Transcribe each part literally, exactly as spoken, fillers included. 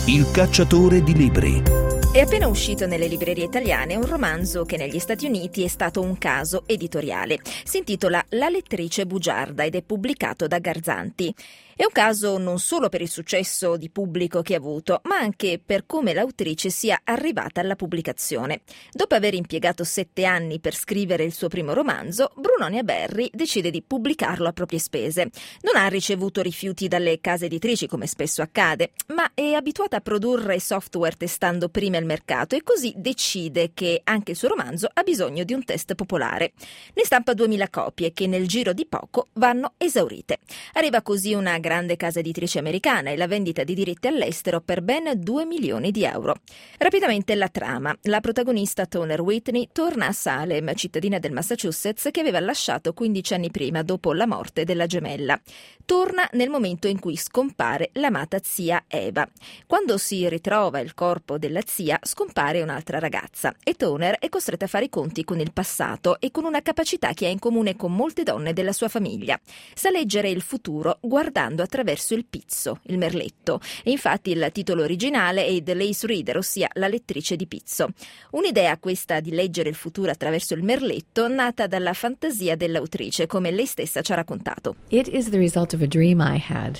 Il cacciatore di libri. È appena uscito nelle librerie italiane un romanzo che negli Stati Uniti è stato un caso editoriale. Si intitola La lettrice bugiarda ed è pubblicato da Garzanti. È un caso non solo per il successo di pubblico che ha avuto, ma anche per come l'autrice sia arrivata alla pubblicazione. Dopo aver impiegato sette anni per scrivere il suo primo romanzo, Brunonia Berry decide di pubblicarlo a proprie spese. Non ha ricevuto rifiuti dalle case editrici, come spesso accade, ma è abituata a produrre software testando prima il mercato e così decide che anche il suo romanzo ha bisogno di un test popolare. Ne stampa duemila copie che nel giro di poco vanno esaurite. Arriva così una grande casa editrice americana e la vendita di diritti all'estero per ben due milioni di euro. Rapidamente la trama. La protagonista Toner Whitney torna a Salem, cittadina del Massachusetts che aveva lasciato quindici anni prima dopo la morte della gemella. Torna nel momento in cui scompare l'amata zia Eva. Quando si ritrova il corpo della zia, scompare un'altra ragazza e Toner è costretta a fare i conti con il passato e con una capacità che ha in comune con molte donne della sua famiglia. Sa leggere il futuro guardando attraverso il pizzo, il merletto. E infatti il titolo originale è The Lace Reader, ossia la lettrice di pizzo. Un'idea questa di leggere il futuro attraverso il merletto nata dalla fantasia dell'autrice, come lei stessa ci ha raccontato. It is the result of a dream I had.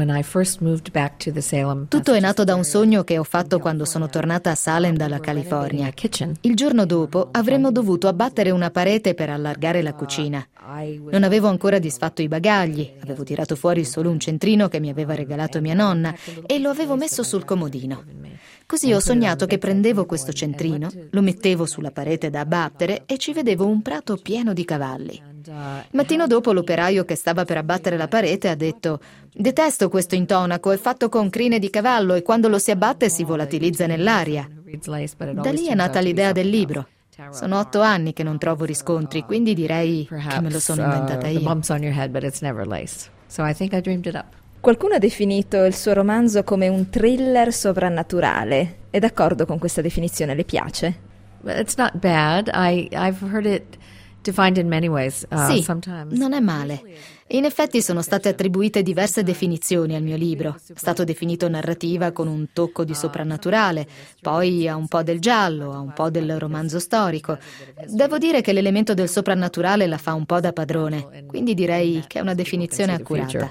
Tutto è nato da un sogno che ho fatto quando sono tornata a Salem dalla California. Il giorno dopo avremmo dovuto abbattere una parete per allargare la cucina. Non avevo ancora disfatto i bagagli, avevo tirato fuori solo un centrino che mi aveva regalato mia nonna e lo avevo messo sul comodino. Così ho sognato che prendevo questo centrino, lo mettevo sulla parete da abbattere e ci vedevo un prato pieno di cavalli. Il mattino dopo l'operaio che stava per abbattere la parete ha detto: «Detesto questo intonaco, è fatto con crine di cavallo e quando lo si abbatte si volatilizza nell'aria». Da lì è nata l'idea del libro. Sono otto anni che non trovo riscontri, quindi direi che me lo sono inventata io. Qualcuno ha definito il suo romanzo come un thriller sovrannaturale. È d'accordo con questa definizione? Le piace? It's not bad. I, I've heard it defined in many ways. Uh, sì, sometimes. Non è male. In effetti sono state attribuite diverse definizioni al mio libro. È stato definito narrativa con un tocco di soprannaturale, poi ha un po' del giallo, ha un po' del romanzo storico. Devo dire che l'elemento del soprannaturale la fa un po' da padrone, quindi direi che è una definizione accurata.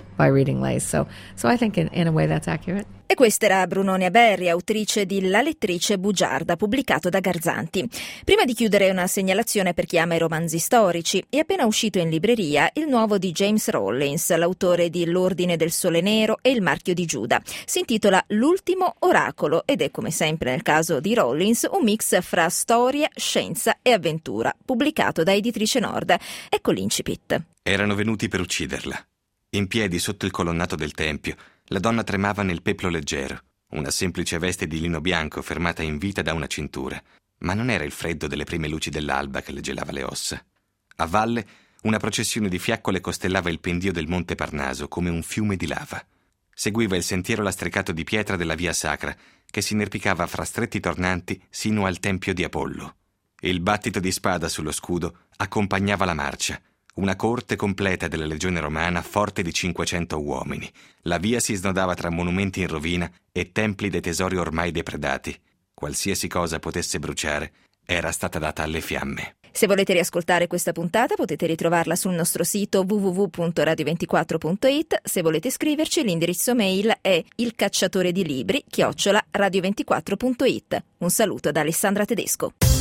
E questa era Brunonia Berry, autrice di La lettrice bugiarda, pubblicato da Garzanti. Prima di chiudere una segnalazione per chi ama i romanzi storici. È appena uscito in libreria il nuovo di James Rollins, l'autore di L'ordine del sole nero e Il marchio di Giuda. Si intitola L'ultimo oracolo ed è, come sempre nel caso di Rollins, un mix fra storia, scienza e avventura, pubblicato da Editrice Nord. Ecco l'incipit. Erano venuti per ucciderla. In piedi sotto il colonnato del tempio, la donna tremava nel peplo leggero, una semplice veste di lino bianco fermata in vita da una cintura. Ma non era il freddo delle prime luci dell'alba che le gelava le ossa. A valle, una processione di fiaccole costellava il pendio del Monte Parnaso come un fiume di lava. Seguiva il sentiero lastricato di pietra della via sacra, che si inerpicava fra stretti tornanti sino al tempio di Apollo. Il battito di spada sullo scudo accompagnava la marcia. Una corte completa della legione romana forte di cinquecento uomini. La via si snodava tra monumenti in rovina e templi dei tesori ormai depredati. Qualsiasi cosa potesse bruciare era stata data alle fiamme. Se volete riascoltare questa puntata potete ritrovarla sul nostro sito w w w punto radio ventiquattro punto i t. Se volete scriverci l'indirizzo mail è ilcacciatoredilibri chiocciola radio ventiquattro punto i t. Un saluto da Alessandra Tedesco.